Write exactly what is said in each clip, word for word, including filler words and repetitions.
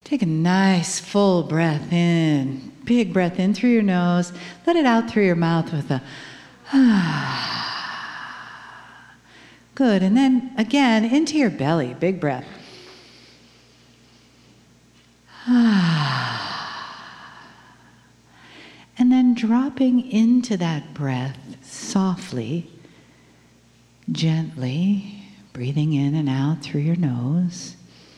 Take a nice full breath in. Big breath in through your nose. Let it out through your mouth with a ah. Good. And then again, into your belly. Big breath. Ah. And then dropping into that breath softly, gently, breathing in and out through your nose.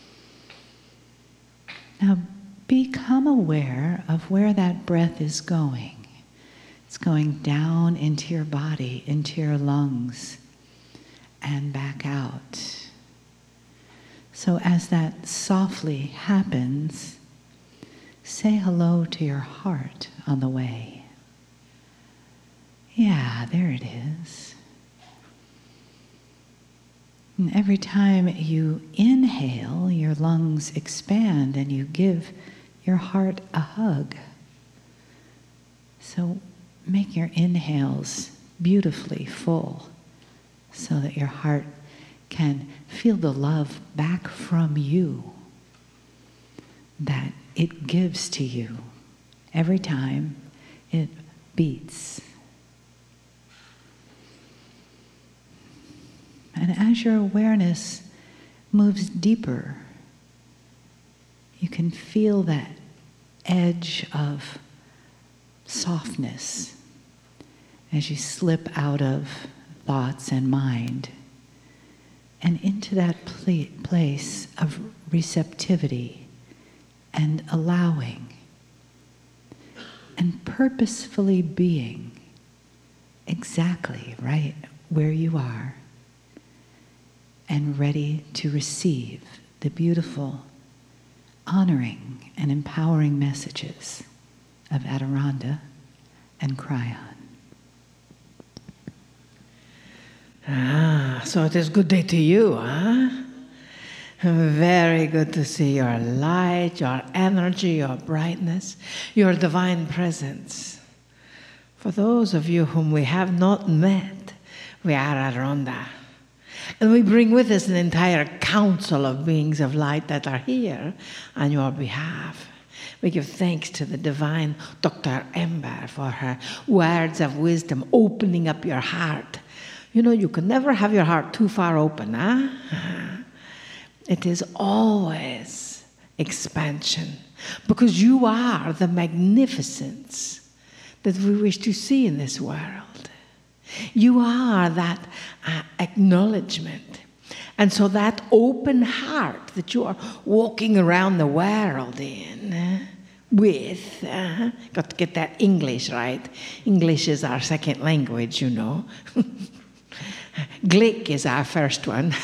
Now become aware of where that breath is going. It's going down into your body, into your lungs, and back out. So as that softly happens, say hello to your heart on the way. Yeah, there it is. And every time you inhale, your lungs expand and you give your heart a hug. So make your inhales beautifully full so that your heart can feel the love back from you that it gives to you every time it beats. And as your awareness moves deeper, you can feel that edge of softness as you slip out of thoughts and mind and into that pl- place of receptivity and allowing and purposefully being exactly right where you are, and ready to receive the beautiful, honoring, and empowering messages of Adironnda and Kryon. Ah, so it is good day to you, huh? Very good to see your light, your energy, your brightness, your divine presence. For those of you whom we have not met, we are Adironnda. And we bring with us an entire council of beings of light that are here on your behalf. We give thanks to the divine Doctor Ember for her words of wisdom, opening up your heart. You know, you can never have your heart too far open, huh? It is always expansion, because you are the magnificence that we wish to see in this world. You are that uh, acknowledgement. And so that open heart that you are walking around the world in uh, with, uh, got to get that English right. English is our second language, you know. Glick is our first one.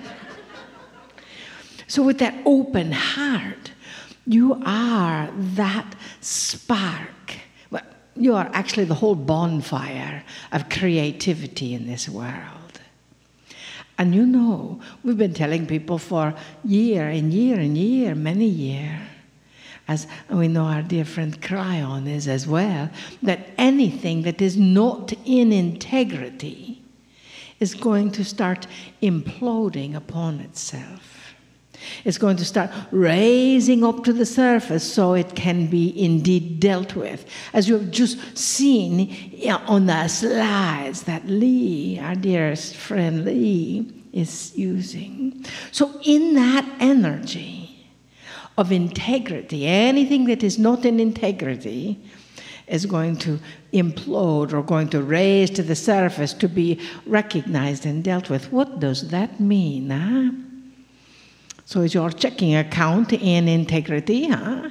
So with that open heart, you are that spark. You are actually the whole bonfire of creativity in this world. And you know, we've been telling people for year and year and year, many years, as we know our dear friend Kryon is as well, that anything that is not in integrity is going to start imploding upon itself. It's going to start raising up to the surface so it can be indeed dealt with. As you have just seen on the slides that Lee, our dearest friend Lee, is using. So in that energy of integrity, anything that is not in integrity is going to implode or going to raise to the surface to be recognized and dealt with. What does that mean, huh? So is your checking account in integrity, huh?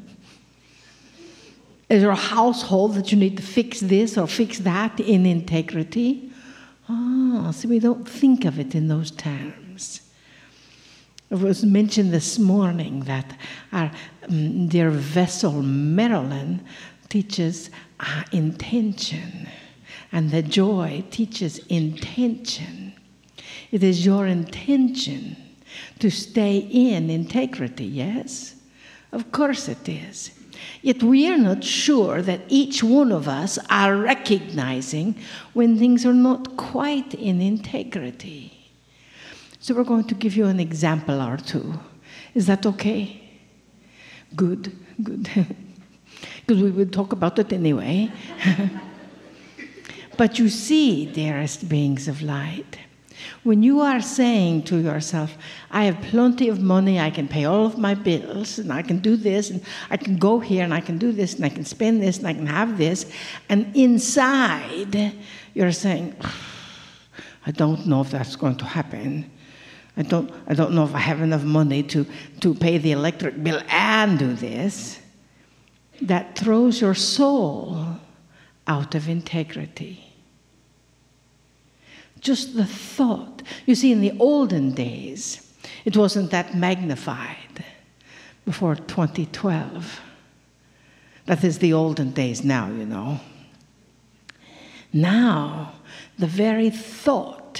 Is your household that you need to fix this or fix that in integrity? Oh, so we don't think of it in those terms. It was mentioned this morning that our um, dear vessel Marilyn teaches uh, intention, and the joy teaches intention. It is your intention to stay in integrity, yes? Of course it is. Yet we are not sure that each one of us are recognizing when things are not quite in integrity. So we're going to give you an example or two. Is that okay? Good, good. Because we would talk about it anyway. But you see, dearest beings of light, when you are saying to yourself, I have plenty of money, I can pay all of my bills, and I can do this, and I can go here, and I can do this, and I can spend this, and I can have this, and inside you're saying, I don't know if that's going to happen. I don't, I don't know if I have enough money to, to pay the electric bill and do this. That throws your soul out of integrity. Just the thought. You see, in the olden days, it wasn't that magnified before twenty twelve. That is the olden days now, you know. Now, the very thought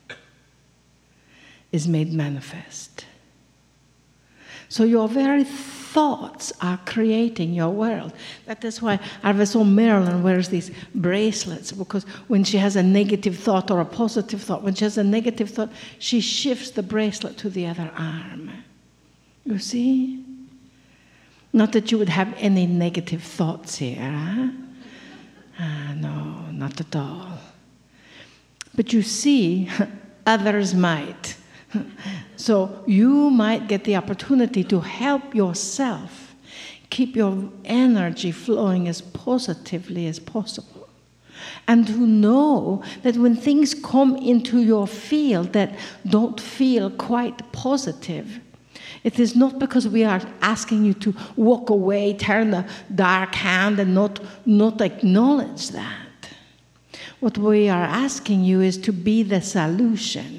is made manifest. So your very thoughts are creating your world. That is why Arvesol Marilyn wears these bracelets, because when she has a negative thought or a positive thought, when she has a negative thought, she shifts the bracelet to the other arm. You see? Not that you would have any negative thoughts here, huh? Ah, no, not at all. But you see, others might. So you might get the opportunity to help yourself keep your energy flowing as positively as possible. And to know that when things come into your field that don't feel quite positive, it is not because we are asking you to walk away, turn the dark hand, and not, not acknowledge that. What we are asking you is to be the solution.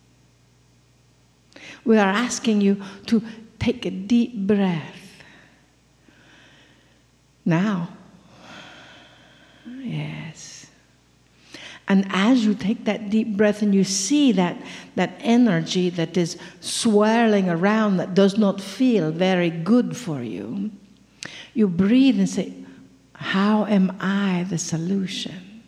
We are asking you to take a deep breath. Now. Yes. And as you take that deep breath and you see that, that energy that is swirling around that does not feel very good for you, you breathe and say, how am I the solution?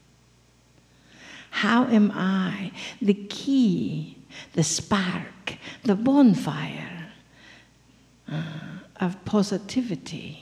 How am I the key, the spark, the bonfire uh, of positivity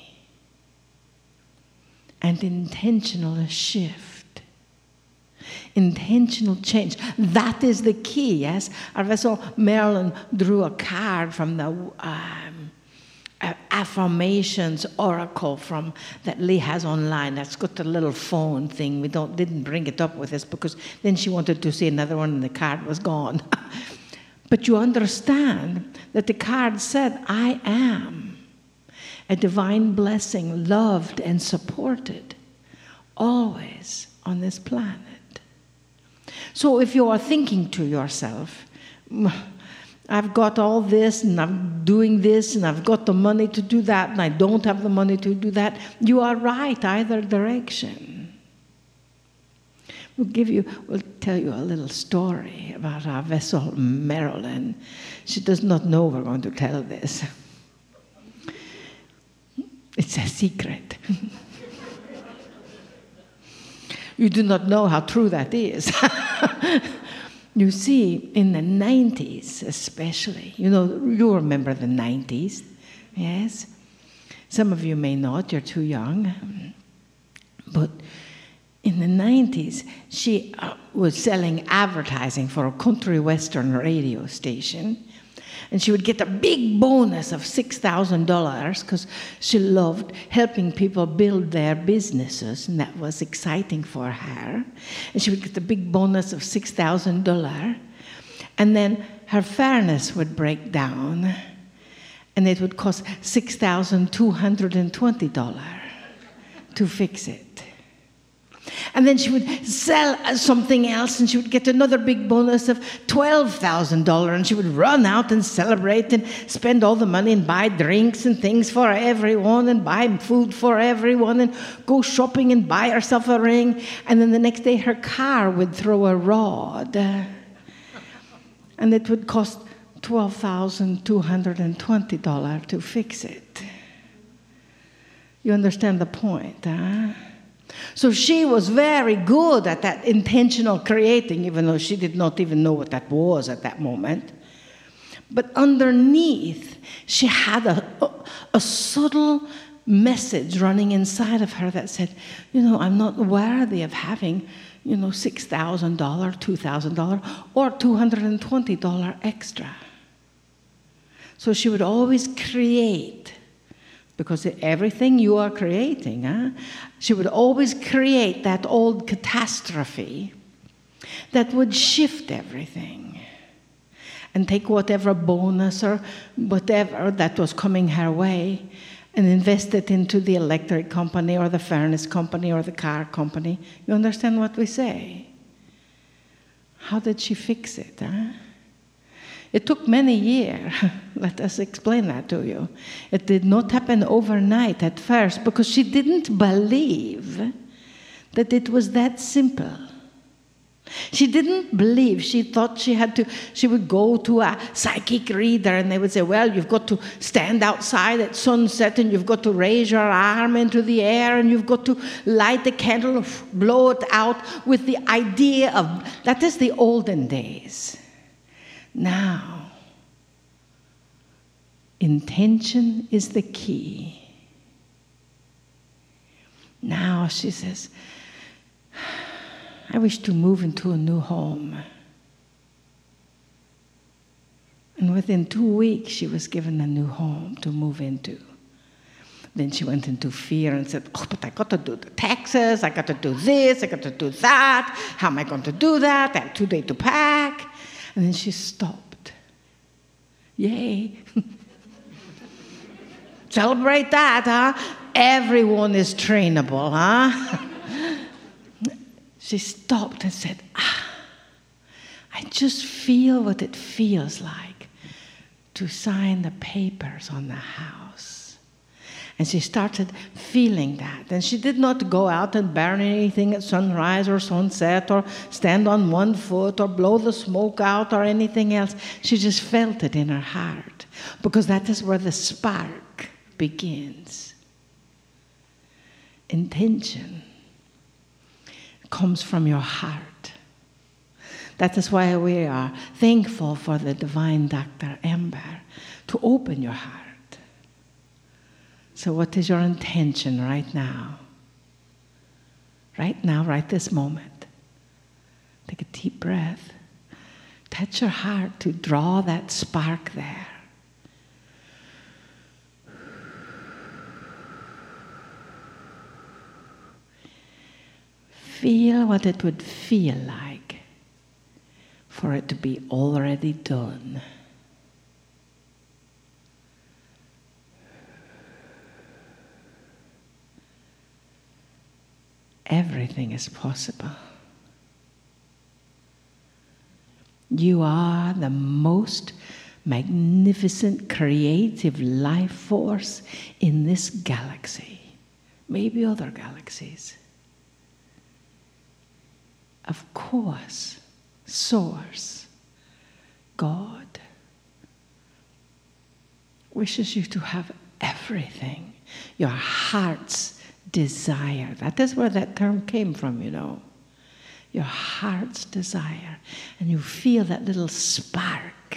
and intentional shift, intentional change? That is the key, yes? Arvesol Marilyn drew a card from the um, affirmations oracle from that Lee has online. That's got the little phone thing. We don't didn't bring it up with us because then she wanted to see another one and the card was gone. But you understand that the card said, I am a divine blessing, loved and supported, always on this planet. So if you are thinking to yourself, I've got all this, and I'm doing this, and I've got the money to do that, and I don't have the money to do that, you are right either direction. We'll give you, we'll tell you a little story about Arvesol Marilyn. She does not know we're going to tell this. It's a secret. You do not know how true that is. You see, in the nineties especially, you know, you remember the nineties, yes? Some of you may not, you're too young. But in the nineties, she uh, was selling advertising for a country western radio station. And she would get a big bonus of six thousand dollars because she loved helping people build their businesses, and that was exciting for her. And she would get a big bonus of six thousand dollars. And then her furnace would break down, and it would cost six thousand two hundred twenty dollars to fix it. And then she would sell something else, and she would get another big bonus of twelve thousand dollars, and she would run out and celebrate and spend all the money and buy drinks and things for everyone and buy food for everyone and go shopping and buy herself a ring. And then the next day her car would throw a rod, and it would cost twelve thousand two hundred twenty dollars to fix it. You understand the point, huh? So she was very good at that intentional creating, even though she did not even know what that was at that moment. But underneath, she had a, a subtle message running inside of her that said, you know, I'm not worthy of having, you know, six thousand dollars, two thousand dollars, or two hundred twenty dollars extra. So she would always create, because everything you are creating, huh? She would always create that old catastrophe that would shift everything and take whatever bonus or whatever that was coming her way and invest it into the electric company or the furnace company or the car company. You understand what we say? How did she fix it? Huh? It took many years. Let us explain that to you. It did not happen overnight at first because she didn't believe that it was that simple. She didn't believe. She thought she had to, she would go to a psychic reader and they would say, well, you've got to stand outside at sunset and you've got to raise your arm into the air and you've got to light the candle, blow it out with the idea of, that is the olden days. Now, intention is the key. Now she says, I wish to move into a new home. And within two weeks, she was given a new home to move into. Then she went into fear and said, oh, but I got to do the taxes, I got to do this, I got to do that. How am I going to do that? I have two days to pack. And then she stopped. Yay. Celebrate that, huh? Everyone is trainable, huh? She stopped and said, ah, I just feel what it feels like to sign the papers on the house. And she started feeling that. And she did not go out and burn anything at sunrise or sunset or stand on one foot or blow the smoke out or anything else. She just felt it in her heart because that is where the spark begins. Intention comes from your heart. That is why we are thankful for the divine Doctor Amber to open your heart. So what is your intention right now? Right now, right this moment. Take a deep breath. Touch your heart to draw that spark there. Feel what it would feel like for it to be already done. Everything is possible. You are the most magnificent creative life force in this galaxy, maybe other galaxies. Of course, Source, God, wishes you to have everything, your heart's desire. That is where that term came from, you know. Your heart's desire. And you feel that little spark.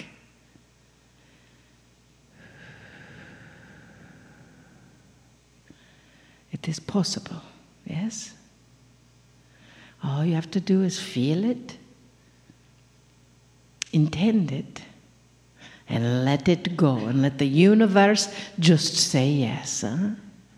It is possible, yes? All you have to do is feel it, intend it, and let it go, and let the universe just say yes. Huh?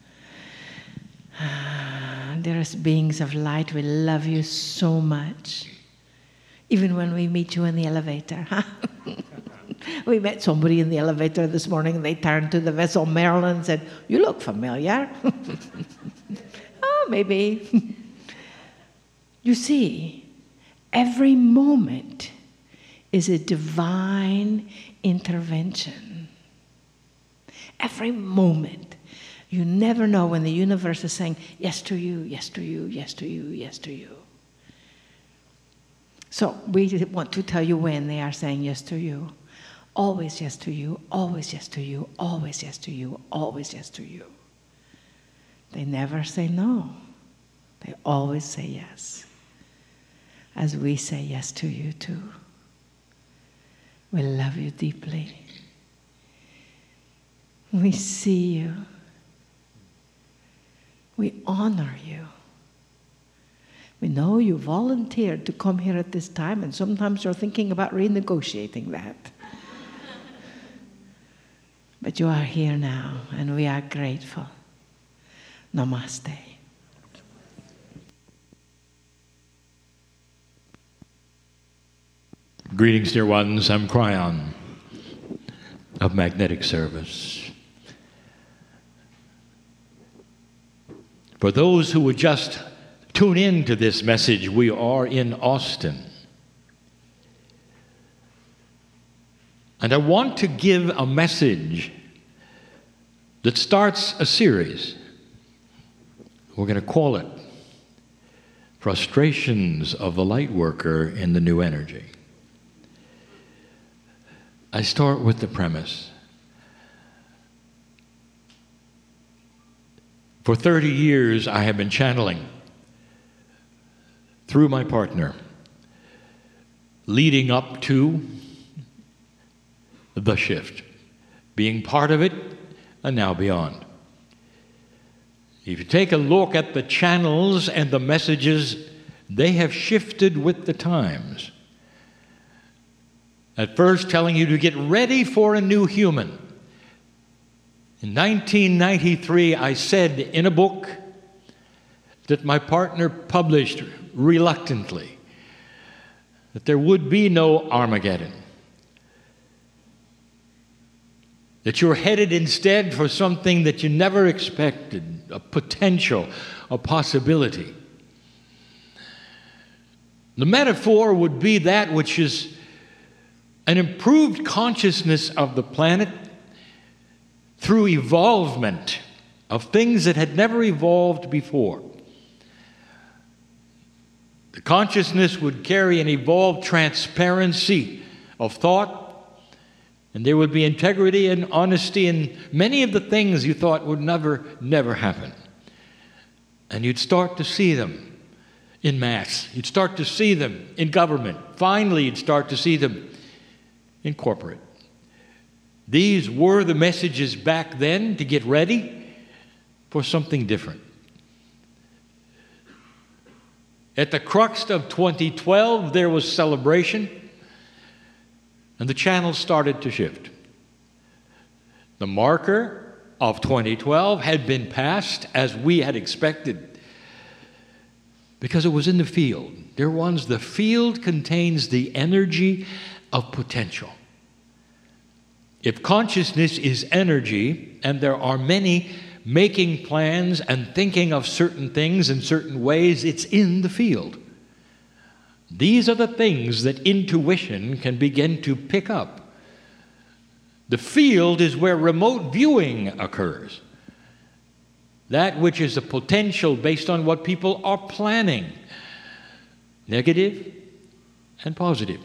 Ah, dearest beings of light, we love you so much. Even when we meet you in the elevator. Huh? We met somebody in the elevator this morning, and they turned to the vessel Marilyn and said, you look familiar. Oh, maybe. You see, every moment is a divine intervention. Every moment. You never know when the universe is saying, yes to you, yes to you, yes to you, yes to you. So we want to tell you when they are saying yes to you. Always yes to you, always yes to you, always yes to you, always yes to you. They never say no. They always say yes. As we say yes to you too. We love you deeply. We see you. We honor you. We know you volunteered to come here at this time, and sometimes you're thinking about renegotiating that. But you are here now, and we are grateful. Namaste. Greetings, dear ones. I'm Cryon of Magnetic Service. For those who would just tune in to this message, we are in Austin. And I want to give a message that starts a series. We're going to call it Frustrations of the Lightworker in the New Energy. I start with the premise. For thirty years, I have been channeling through my partner, leading up to the shift, being part of it, and now beyond. If you take a look at the channels and the messages, they have shifted with the times. At first, telling you to get ready for a new human. In nineteen ninety-three, I said in a book that my partner published reluctantly that there would be no Armageddon. That you're headed instead for something that you never expected, a potential, a possibility. The metaphor would be that which is an improved consciousness of the planet through evolvement of things that had never evolved before. The consciousness would carry an evolved transparency of thought, and there would be integrity and honesty in many of the things you thought would never, never happen. And you'd start to see them in mass. You'd start to see them in government. Finally, you'd start to see them in corporate. These were the messages back then to get ready for something different. At the crux of twenty twelve, there was celebration, and the channels started to shift. The marker of twenty twelve had been passed as we had expected because it was in the field. Dear ones, the field contains the energy of potential. If consciousness is energy, and there are many making plans and thinking of certain things in certain ways, it's in the field. These are the things that intuition can begin to pick up. The field is where remote viewing occurs. That which is a potential based on what people are planning, negative and positive.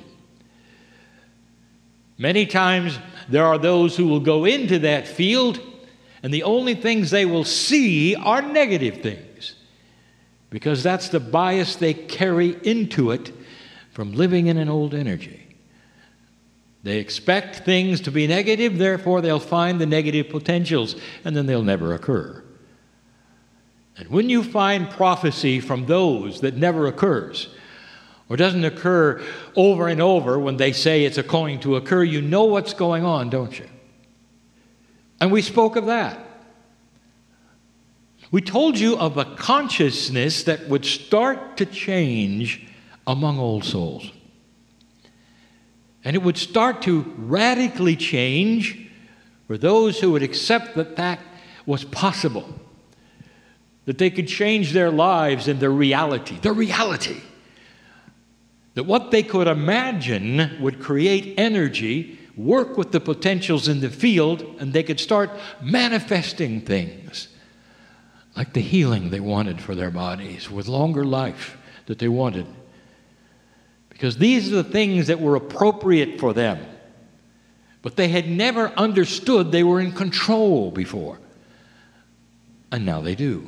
Many times there are those who will go into that field, and the only things they will see are negative things, because that's the bias they carry into it from living in an old energy. They expect things to be negative, therefore they'll find the negative potentials, and then they'll never occur. And when you find prophecy from those that never occurs, or doesn't occur over and over when they say it's going to occur, you know what's going on, don't you? And we spoke of that. We told you of a consciousness that would start to change among old souls. And it would start to radically change for those who would accept that that was possible, that they could change their lives and their reality, their reality. That what they could imagine would create energy, work with the potentials in the field, and they could start manifesting things like the healing they wanted for their bodies, with longer life that they wanted. Because these are the things that were appropriate for them. But they had never understood they were in control before. And now they do.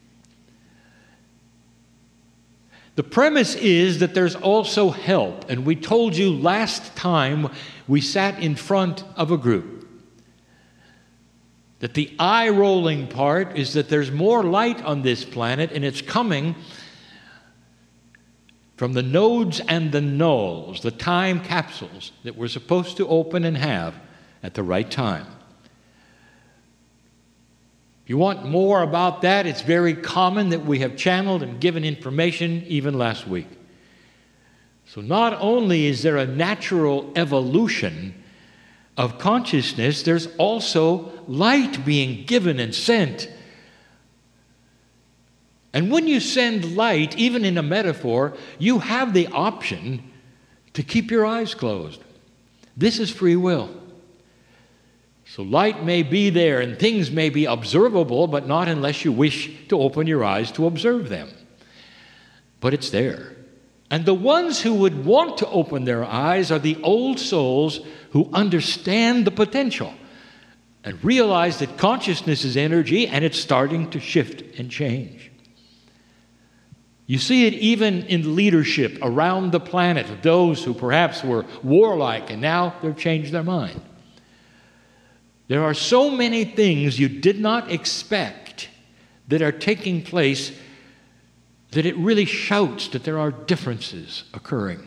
The premise is that there's also help. And we told you last time we sat in front of a group That the eye-rolling part is that there's more light on this planet, and it's coming from the nodes and the nulls, the time capsules that we're supposed to open and have at the right time. If you want more about that, it's very common that we have channeled and given information even last week. So not only is there a natural evolution of consciousness, there's also light being given and sent. And when you send light, even in a metaphor, you have the option to keep your eyes closed. This is free will. So light may be there and things may be observable, but not unless you wish to open your eyes to observe them. But it's there. And the ones who would want to open their eyes are the old souls who understand the potential and realize that consciousness is energy and it's starting to shift and change. You see it even in leadership around the planet of those who perhaps were warlike and now they've changed their mind. There are so many things you did not expect that are taking place that it really shouts that there are differences occurring.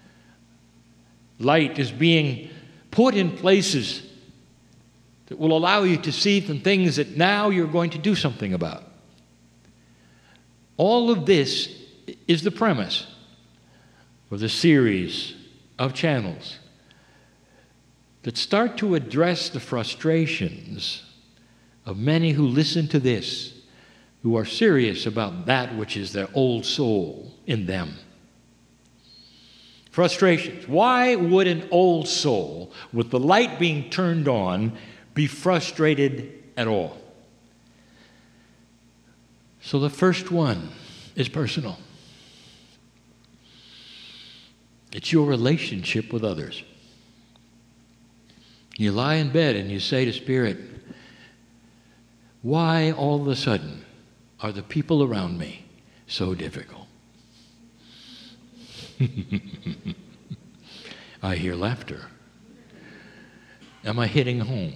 Light is being put in places that will allow you to see some things that now you're going to do something about. All of this is the premise for the series of channels that start to address the frustrations of many who listen to this, who are serious about that which is their old soul in them. Frustrations. Why would an old soul, with the light being turned on, be frustrated at all? So the first one is personal. It's your relationship with others. You lie in bed and you say to Spirit, why all of a sudden are the people around me so difficult? I hear laughter. Am I hitting home?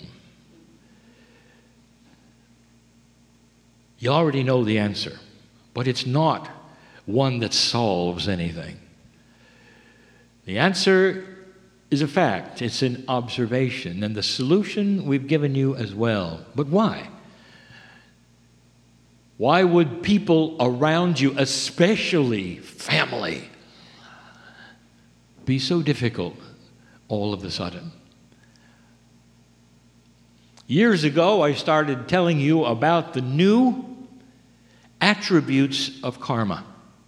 You already know the answer, but it's not one that solves anything. The answer is a fact. It's an observation, and the solution we've given you as well. But why? Why would people around you, especially family, be so difficult all of a sudden? Years ago, I started telling you about the new attributes of karma.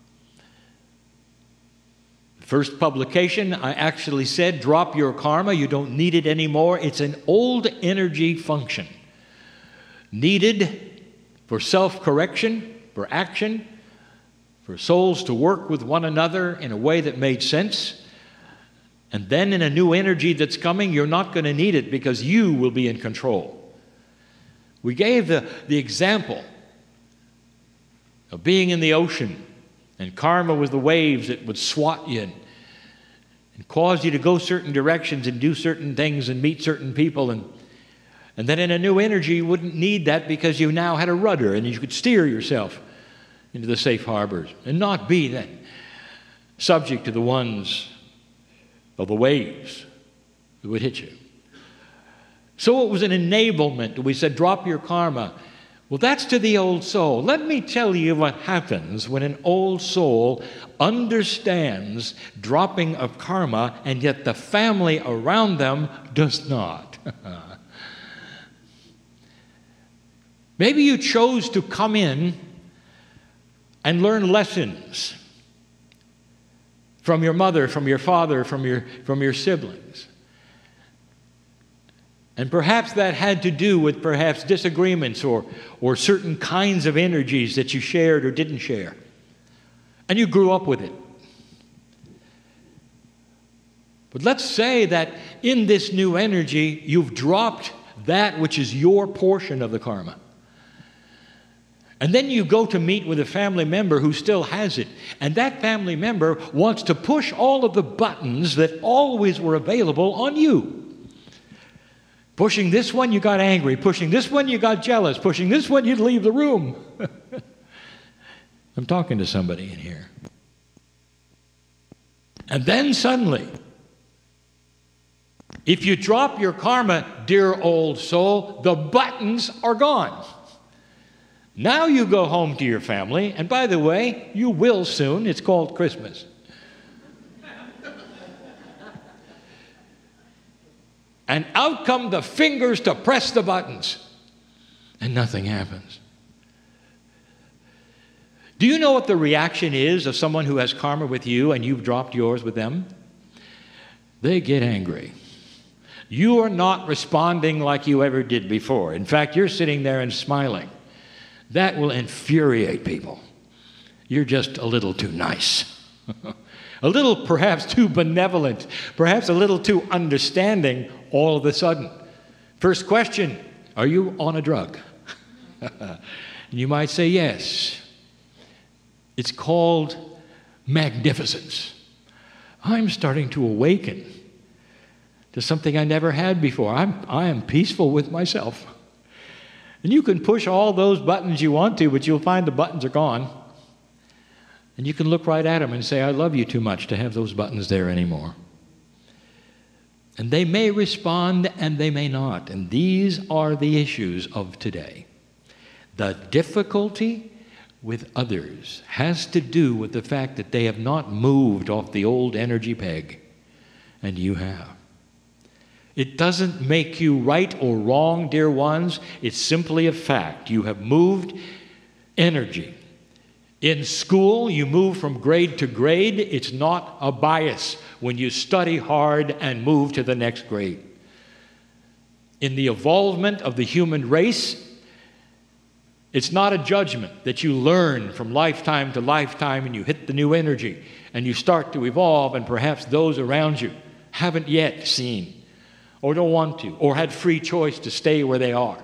First publication, I actually said, drop your karma. You don't need it anymore. It's an old energy function needed for self-correction, for action, for souls to work with one another in a way that made sense. And then in a new energy that's coming, you're not going to need it because you will be in control. We gave the, the example of being in the ocean, and karma was the waves that would swat you and, and cause you to go certain directions and do certain things and meet certain people. And, and then in a new energy, you wouldn't need that because you now had a rudder and you could steer yourself into the safe harbors and not be then subject to the ones of the waves that would hit you. So it was an enablement. We said, drop your karma. Well, that's to the old soul. Let me tell you what happens when an old soul understands dropping of karma, and yet the family around them does not. Maybe you chose to come in and learn lessons from your mother, from your father, from your, from your siblings. And perhaps that had to do with perhaps disagreements or, or certain kinds of energies that you shared or didn't share. And you grew up with it. But let's say that in this new energy, you've dropped that which is your portion of the karma. And then you go to meet with a family member who still has it. And that family member wants to push all of the buttons that always were available on you. Pushing this one, you got angry. Pushing this one, you got jealous. Pushing this one, you'd leave the room. I'm talking to somebody in here. And then suddenly, if you drop your karma, dear old soul, the buttons are gone. Now you go home to your family, and by the way, you will soon. It's called Christmas. And out come the fingers to press the buttons, and nothing happens. Do you know what the reaction is of someone who has karma with you and you've dropped yours with them? They get angry. You are not responding like you ever did before. In fact, you're sitting there and smiling. That will infuriate people. You're just a little too nice. A little perhaps too benevolent, perhaps a little too understanding all of a sudden. First question, are you on a drug? You might say yes. It's called magnificence. I'm starting to awaken to something I never had before. I'm, I am peaceful with myself. And you can push all those buttons you want to, but you'll find the buttons are gone. And you can look right at them and say, I love you too much to have those buttons there anymore. And they may respond and they may not. And these are the issues of today. The difficulty with others has to do with the fact that they have not moved off the old energy peg, and you have. It doesn't make you right or wrong, dear ones. It's simply a fact. You have moved energy. In school, you move from grade to grade. It's not a bias when you study hard and move to the next grade. In the evolvement of the human race, it's not a judgment that you learn from lifetime to lifetime and you hit the new energy and you start to evolve, and perhaps those around you haven't yet seen or don't want to or had free choice to stay where they are.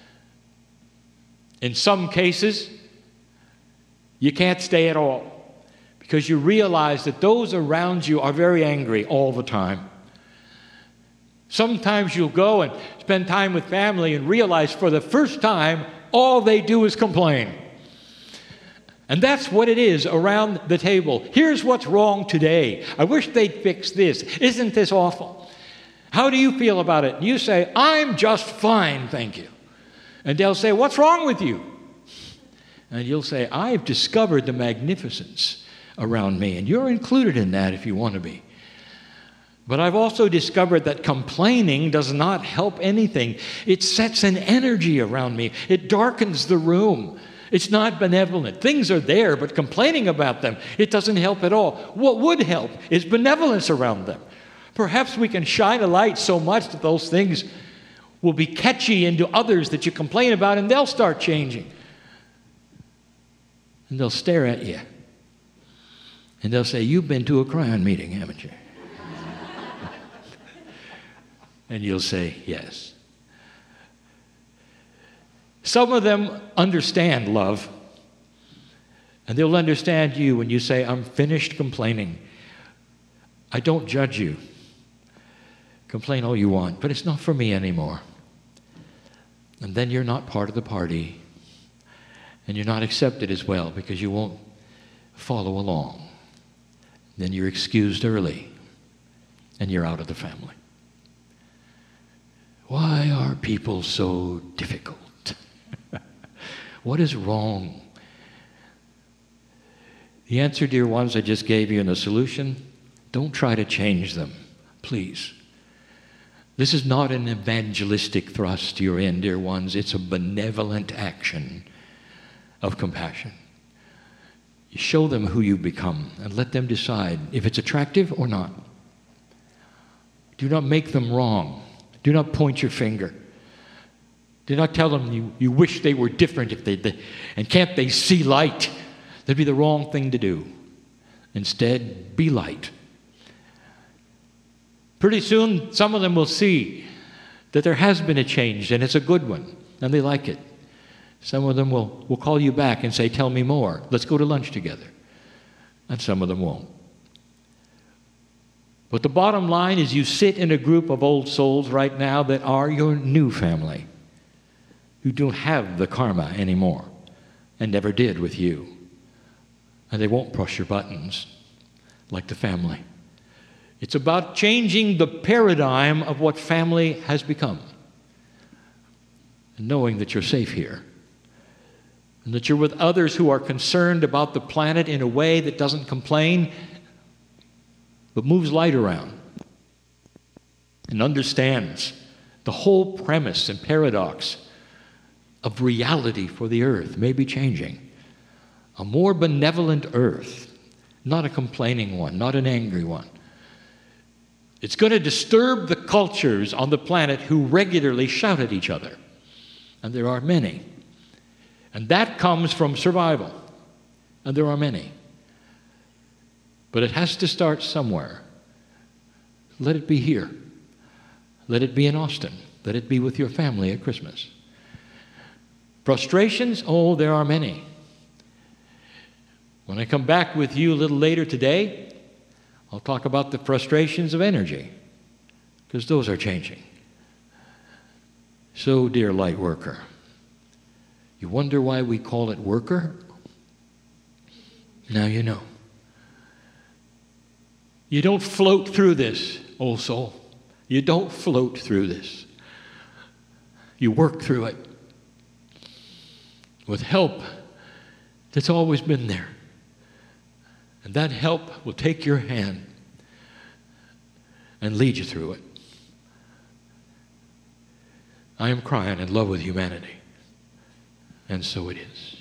In some cases, you can't stay at all because you realize that those around you are very angry all the time. Sometimes you'll go and spend time with family and realize for the first time all they do is complain. And that's what it is around the table. Here's what's wrong today. I wish they'd fix this. Isn't this awful? How do you feel about it? And you say, I'm just fine, thank you. And they'll say, what's wrong with you? And you'll say, I've discovered the magnificence around me. And you're included in that if you want to be. But I've also discovered that complaining does not help anything. It sets an energy around me. It darkens the room. It's not benevolent. Things are there, but complaining about them, it doesn't help at all. What would help is benevolence around them. Perhaps we can shine a light so much that those things will be catchy into others that you complain about, and they'll start changing. And they'll stare at you. And they'll say, you've been to a Cryon meeting, haven't you? And you'll say, yes. Some of them understand love. And they'll understand you when you say, I'm finished complaining. I don't judge you. Complain all you want, but it's not for me anymore. And then you're not part of the party. And you're not accepted as well because you won't follow along. Then you're excused early. And you're out of the family. Why are people so difficult? What is wrong? The answer, dear ones, I just gave you in the solution. Don't try to change them, please. This is not an evangelistic thrust you're in, dear ones. It's a benevolent action of compassion. You show them who you've become and let them decide if it's attractive or not. Do not make them wrong. Do not point your finger. Do not tell them you, you wish they were different if they, they and can't they see light? That'd be the wrong thing to do. Instead, be light. Pretty soon, some of them will see that there has been a change and it's a good one, and they like it. Some of them will, will call you back and say, tell me more. Let's go to lunch together. And some of them won't. But the bottom line is you sit in a group of old souls right now that are your new family, who don't have the karma anymore and never did with you. And they won't push your buttons like the family. It's about changing the paradigm of what family has become. And knowing that you're safe here. And that you're with others who are concerned about the planet in a way that doesn't complain, but moves light around. And understands the whole premise and paradox of reality for the earth may be changing. A more benevolent earth, not a complaining one, not an angry one. It's going to disturb the cultures on the planet who regularly shout at each other. And there are many. And that comes from survival. And there are many. But it has to start somewhere. Let it be here. Let it be in Austin. Let it be with your family at Christmas. Frustrations? Oh, there are many. When I come back with you a little later today, I'll talk about the frustrations of energy, because those are changing. So, dear light worker, you wonder why we call it worker? Now you know. You don't float through this, old soul. You don't float through this. You work through it with help that's always been there. And that help will take your hand and lead you through it. I am crying in love with humanity. And so it is.